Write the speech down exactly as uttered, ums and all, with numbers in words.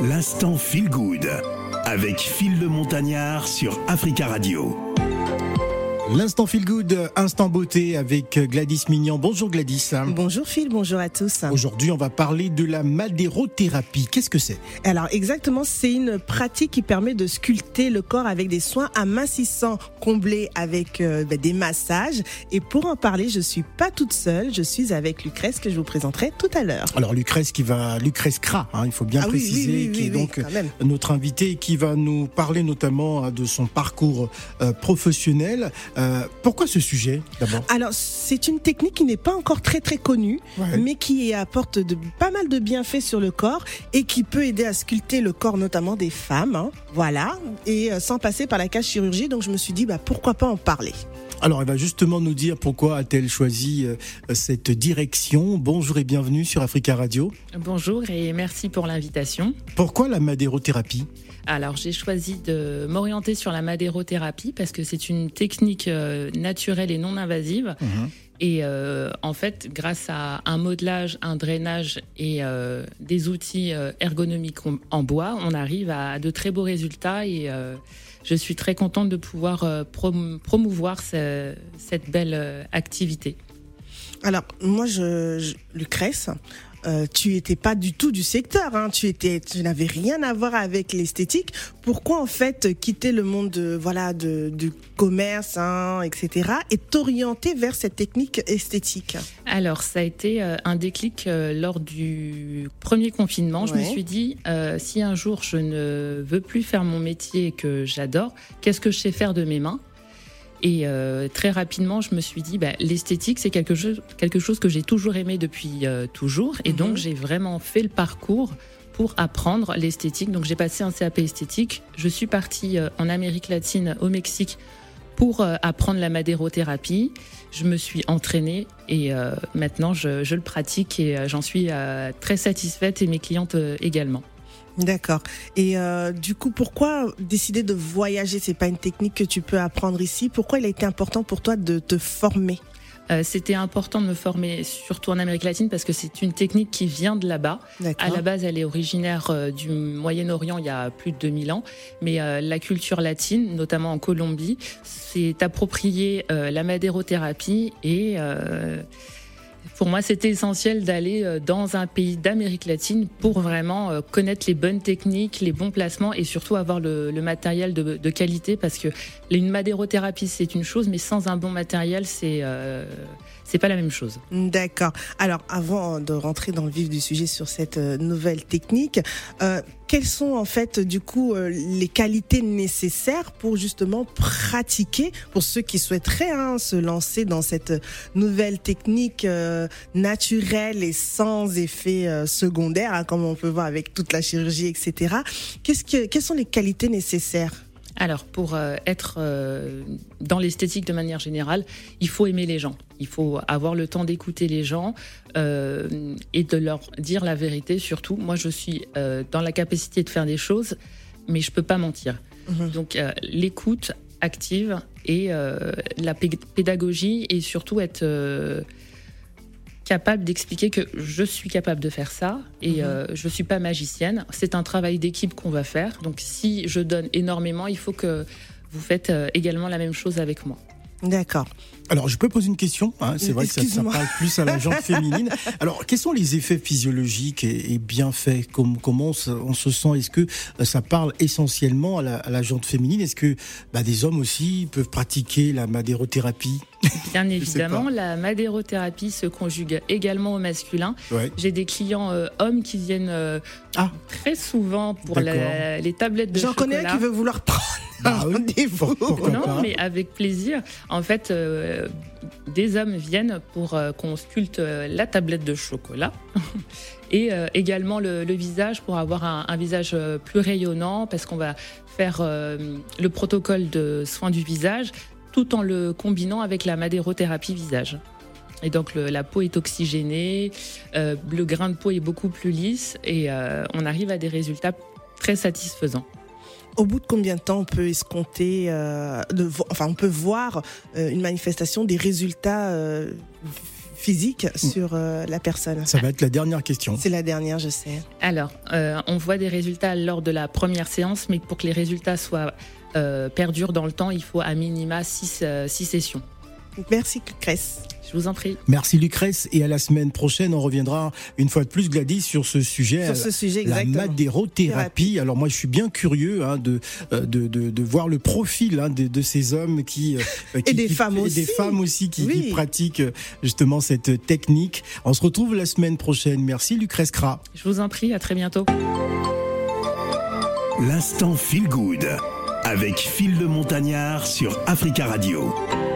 L'instant Feel Good avec Phil le Montagnard sur Africa Radio. L'instant Feel Good, instant beauté avec Gladys Mignon. Bonjour Gladys. Bonjour Phil, bonjour à tous. Aujourd'hui, on va parler de la madérothérapie. Qu'est-ce que c'est ? Alors exactement, c'est une pratique qui permet de sculpter le corps avec des soins amincissants, comblés avec euh, ben, des massages. Et pour en parler, je suis pas toute seule, je suis avec Lucrèce que je vous présenterai tout à l'heure. Alors Lucrèce qui va, Lucrèce Cra, hein, il faut bien ah, oui, préciser, oui, oui, qui oui, est donc oui, notre invité et qui va nous parler notamment de son parcours euh, professionnel. Euh, pourquoi ce sujet d'abord ? Alors c'est une technique qui n'est pas encore très très connue, ouais. mais qui apporte de, pas mal de bienfaits sur le corps et qui peut aider à sculpter le corps notamment des femmes, hein, voilà, et euh, sans passer par la case chirurgie. Donc je me suis dit bah pourquoi pas en parler. Alors, elle va justement nous dire pourquoi a-t-elle choisi euh, cette direction. Bonjour et bienvenue sur Africa Radio. Bonjour et merci pour l'invitation. Pourquoi la madérothérapie ? Alors, j'ai choisi de m'orienter sur la madérothérapie parce que c'est une technique euh, naturelle et non invasive. Mmh. Et euh, en fait, grâce à un modelage, un drainage et euh, des outils euh, ergonomiques en bois, on arrive à de très beaux résultats et euh, je suis très contente de pouvoir euh, prom- promouvoir ce, cette belle euh, activité. Alors, moi, je, je Lucrèce, euh, tu étais pas du tout du secteur, hein. Tu étais, tu n'avais rien à voir avec l'esthétique. Pourquoi en fait quitter le monde de, voilà, de, du commerce, hein, et cetera, et t'orienter vers cette technique esthétique ? Alors, ça a été euh, un déclic euh, lors du premier confinement. Ouais. Je me suis dit, euh, si un jour je ne veux plus faire mon métier que j'adore, qu'est-ce que je sais faire de mes mains ? Et euh, très rapidement, je me suis dit, bah, l'esthétique, c'est quelque chose, quelque chose que j'ai toujours aimé depuis euh, toujours. Et mmh. donc, j'ai vraiment fait le parcours pour apprendre l'esthétique. Donc, j'ai passé un C A P esthétique. Je suis partie euh, en Amérique latine, au Mexique, pour euh, apprendre la madérothérapie. Je me suis entraînée et euh, maintenant, je, je le pratique et euh, j'en suis euh, très satisfaite et mes clientes euh, également. D'accord. Et euh, du coup, pourquoi décider de voyager ? C'est pas une technique que tu peux apprendre ici. Pourquoi il a été important pour toi de te former ? Euh, c'était important de me former, surtout en Amérique latine, parce que c'est une technique qui vient de là-bas. D'accord. À la base, elle est originaire euh, du Moyen-Orient il y a plus de deux mille ans. Mais euh, la culture latine, notamment en Colombie, s'est appropriée euh, la madérothérapie et... Euh, Pour moi, c'était essentiel d'aller dans un pays d'Amérique latine pour vraiment connaître les bonnes techniques, les bons placements et surtout avoir le, le matériel de, de qualité parce que une madérothérapie, c'est une chose, mais sans un bon matériel, c'est, euh, c'est pas la même chose. D'accord. Alors, avant de rentrer dans le vif du sujet sur cette nouvelle technique, euh, quelles sont en fait du coup euh, les qualités nécessaires pour justement pratiquer, pour ceux qui souhaiteraient hein, se lancer dans cette nouvelle technique euh, naturelle et sans effet euh, secondaire, hein, comme on peut voir avec toute la chirurgie, et cetera. Qu'est-ce que, quelles sont les qualités nécessaires ? Alors, pour euh, être euh, dans l'esthétique de manière générale, il faut aimer les gens. Il faut avoir le temps d'écouter les gens euh, et de leur dire la vérité. Surtout, moi, je suis euh, dans la capacité de faire des choses, mais je peux pas mentir. Mmh. Donc, euh, l'écoute active et euh, la p- pédagogie et surtout être... Euh, capable d'expliquer que je suis capable de faire ça et mmh. euh, je suis pas magicienne. C'est un travail d'équipe qu'on va faire. Donc si je donne énormément, il faut que vous faites euh, également la même chose avec moi. D'accord. Alors, je peux poser une question, hein, c'est vrai que ça, ça parle plus à la jante féminine. Alors, quels sont les effets physiologiques et, et bienfaits ? Comme, Comment on se, on se sent ? Est-ce que ça parle essentiellement à la, à la jante féminine ? Est-ce que bah, des hommes aussi peuvent pratiquer la madérothérapie ? Bien évidemment, la madérothérapie se conjugue également au masculin. Ouais. J'ai des clients euh, hommes qui viennent euh, ah. très souvent pour la, les tablettes de J'en chocolat. J'en connais un qui veut vouloir prendre bah, oui. rendez-vous. Non, mais avec plaisir. En fait, euh, des hommes viennent pour euh, qu'on sculpte euh, la tablette de chocolat et euh, également le, le visage pour avoir un, un visage euh, plus rayonnant parce qu'on va faire euh, le protocole de soins du visage tout en le combinant avec la madérothérapie visage. Et donc le, la peau est oxygénée, euh, le grain de peau est beaucoup plus lisse et euh, on arrive à des résultats très satisfaisants. Au bout de combien de temps on peut escompter, euh, de, enfin on peut voir euh, une manifestation des résultats euh, physique sur euh, la personne. Ça va être la dernière question. C'est la dernière, je sais. Alors, euh, on voit des résultats lors de la première séance, mais pour que les résultats soient euh, perdurent dans le temps, il faut à minima six, euh, six sessions. Merci Lucrèce. Je vous en prie. Merci Lucrèce, et à la semaine prochaine, on reviendra une fois de plus, Gladys, sur ce sujet, sur ce sujet exactement. La madérothérapie. Alors moi, je suis bien curieux hein, de, de, de, de voir le profil hein, de, de ces hommes qui, qui et des qui, femmes et aussi, des femmes aussi qui, oui. qui pratiquent justement cette technique. On se retrouve la semaine prochaine. Merci Lucrèce Cra. Je vous en prie, à très bientôt. L'instant Feel Good avec Phil le Montagnard sur Africa Radio.